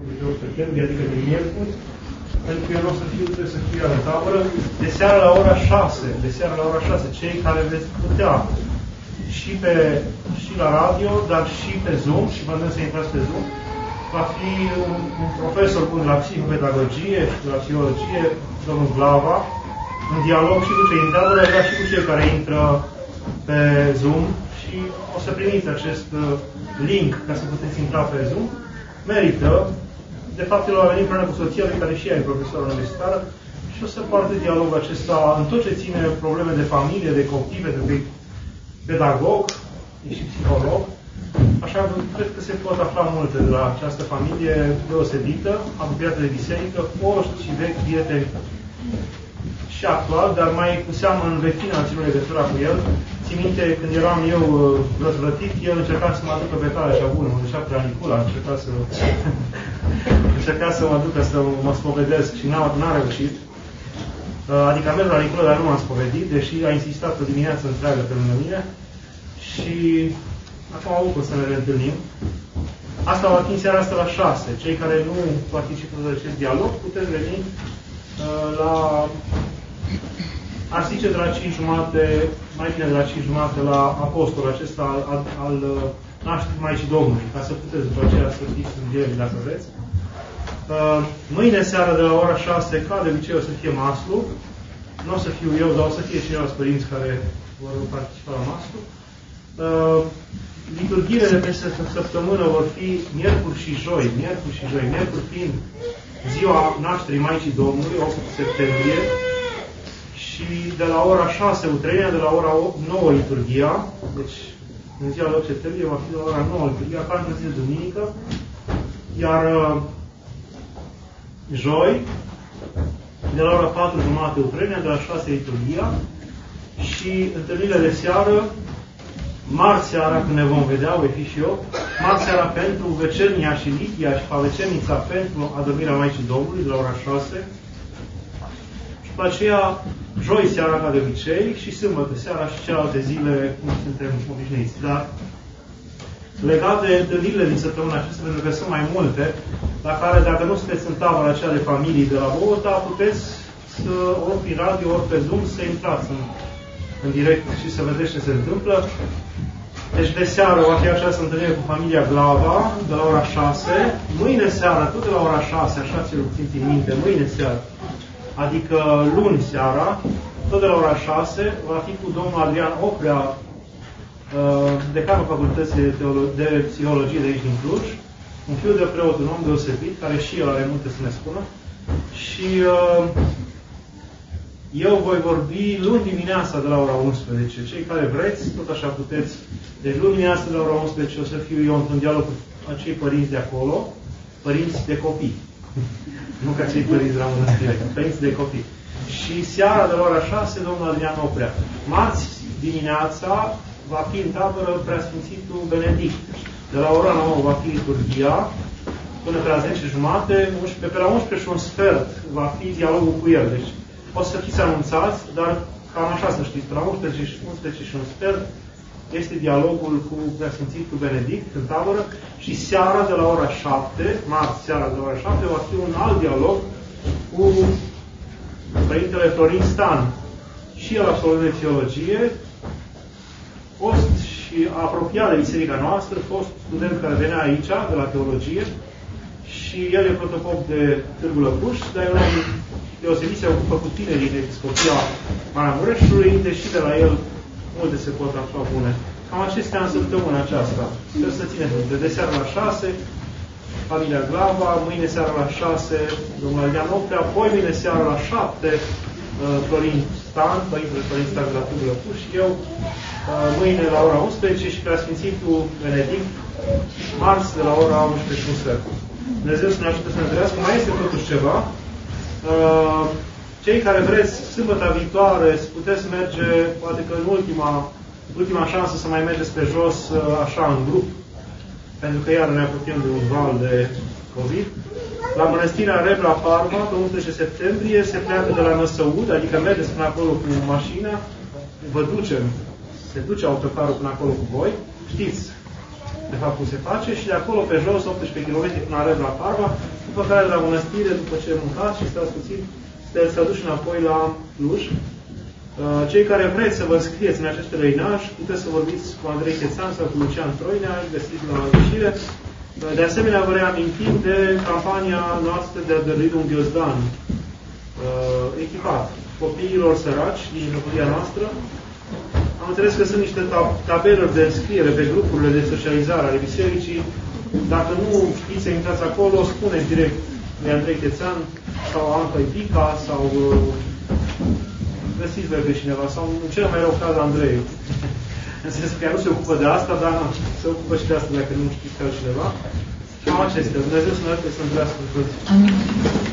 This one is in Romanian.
de septembrie, adică de miercuri, pentru că eu nu o să fiu, trebuie să fiu la tabără, de seara la ora 6, de seara la ora 6, cei care veți putea și la radio, dar și pe Zoom, și vă să intrați pe Zoom, va fi un profesor bun la psihopedagogie și la psihologie, domnul Glava, în dialog și cu cei din tabără, dar și cu cei care intră pe Zoom și o să primiți acest link ca să puteți intra pe Zoom. Merită. De fapt, el a venit împreună cu soția lui, care și ea e profesor universitar, și o să poartă dialogul acesta în tot ce ține probleme de familie, de copii, pentru că e pedagog, e și psiholog. Așa că cred că se pot afla multe de la această familie deosebită, apropiată de biserică, foști și vechi prieteni și actual, dar mai cu seamă în vechina a ținut legătura cu el. Țin minte, când eram eu răzvrătit, el încerca să mă aducă pe calea cea bună, mă ducea pe la Nicula, încerca să mă ducă să mă spovedesc și n-a reușit. Adică am mers la Nicula, dar nu m-am spovedit, deși a insistat o dimineață întreagă pe lângă mine. Și acum am avut să ne reîntâlnim. Asta va fi în seara asta la 6. Cei care nu participă la acest dialog, puteți veni la, aș zice, de la 5:30, mai bine de la 5:30 la apostolul acesta al nașterii Maicii Domnului, ca să puteți după aceea să fiți în el, dacă vreți. Mâine seara de la ora 6, ca de obicei, o să fie maslu. Nu o să fiu eu, dar o să fie ceilalți părinți care vor participa la maslu. Liturghiile de peste săptămână vor fi miercuri și joi. Miercuri fiind ziua nașterii Maicii Domnului, 8 septembrie, și de la ora 6 utrenia, de la ora 9 liturghia, deci în ziua de 8 septembrie va fi de la ora 9 liturghia, ca într-o zi de duminică, iar joi, de la ora 4:30 utrenia, de la 6 liturghia, și întâlnirile de seară, marți seara, când ne vom vedea, voi fi și eu, marți seara pentru vecernia și litia și pavecernița pentru adormirea Maicii Domnului, de la ora 6. Și după aceea, joi seara, ca de obicei, și sâmbătă seara și celelalte zile, cum suntem obișnuiți. Dar legat de întâlnirile din săptămâna aceasta, pentru că sunt mai multe, la care, dacă nu sunteți în tabăra aceea de familii de la Bogota, puteți să, ori prin radio, ori pe Zoom, să intrați în direct și să vedeți ce se întâmplă. Deci de seară va fi această întâlnire cu familia Glava, de la ora 6. Mâine seara, tot de la ora 6, așa ți-l țineți în minte, mâine seara, adică luni seara, tot de la ora 6, va fi cu domnul Adrian Oprea, decanul Facultății de Psihologie de aici din Cluj, un fiu de preot, un om deosebit, care și el are multe să ne spună. Și eu voi vorbi luni dimineața de la ora 11. Cei care vreți, tot așa puteți. Deci luni dimineața de la ora 11 o să fiu eu într-un dialog cu acei părinți de acolo, părinți de copii. Nu ca cei părinți de la mănăstire, părinți de copii. Și seara de la ora 6, domnul Adrian Oprea. Marți dimineața va fi în tabără Preasfințitul Benedict. De la ora 9 va fi liturghia, până pe la 10:30, pe la 11:15 va fi dialogul cu el. Deci o să fiți anunțați, dar cam așa să știți, pe la 11:15 este dialogul cu Preasfințitul Benedict în tabără și seara de la ora 7, marți seara de la ora 7, va fi un alt dialog cu Părintele Florin Stan. Și el absolvent de teologie, fost și apropiat de biserica noastră, fost student care venea aici, de la teologie, și el e protopop de Târgu Lăpuș, dar e un om deosebit, se ocupă cu tinerii de Episcopia Maramureșului, deși de la el multe se pot afla bune. Cam acestea în săptămâna aceasta. Sper să țineți minte. De seara la 6, familia Glava, mâine seara la 6, domnul Adrian Oprea, apoi mâine seara la 7, Florin Stan, Părintele Florin Stan de la Târgu Lăpuș, și eu, mâine la ora 11 și Preasfințitul Benedict, marți de la ora 11:15. Dumnezeu să ne ajute să ne întâlnească. Mai este totuși ceva. Cei care vreți, sâmbătă viitoare, puteți merge, poate că în ultima șansă să mai mergeți pe jos, așa, în grup, pentru că iar ne apropiem de un val de COVID. La Mănăstirea Rebra Parma, pe 11 septembrie, se pleacă de la Năsăud, adică mergeți până acolo cu mașina, vă ducem, se duce autocarul până acolo cu voi. Știți, de fapt cum se face, și de acolo pe jos, 18 km până la la Parva, după care de la mănăstire, după ce mâncați și stați puțin, să duci înapoi la Cluj. Cei care vreți să vă înscrieți în acest pelerinaj, puteți să vorbiți cu Andrei Chețan sau cu Lucian Troinea, îi găsiți la ieșire. De asemenea, vă reamintim de campania noastră de a dărui un ghiozdan echipat copiilor săraci din familia noastră. Am înțeles că sunt niște tabeluri de înscriere pe grupurile de socializare ale bisericii. Dacă nu știți să intrați acolo, spuneți direct lui Andrei Chețan sau Anca Ipica sau găsiți voi pe cineva, sau în cel mai rău caz Andrei. În sensul că ea nu se ocupă de asta, dar se ocupă și de asta dacă nu știți altcineva. Cam acestea. Dumnezeu să ne ajute să întâlnească cu toți. Amin.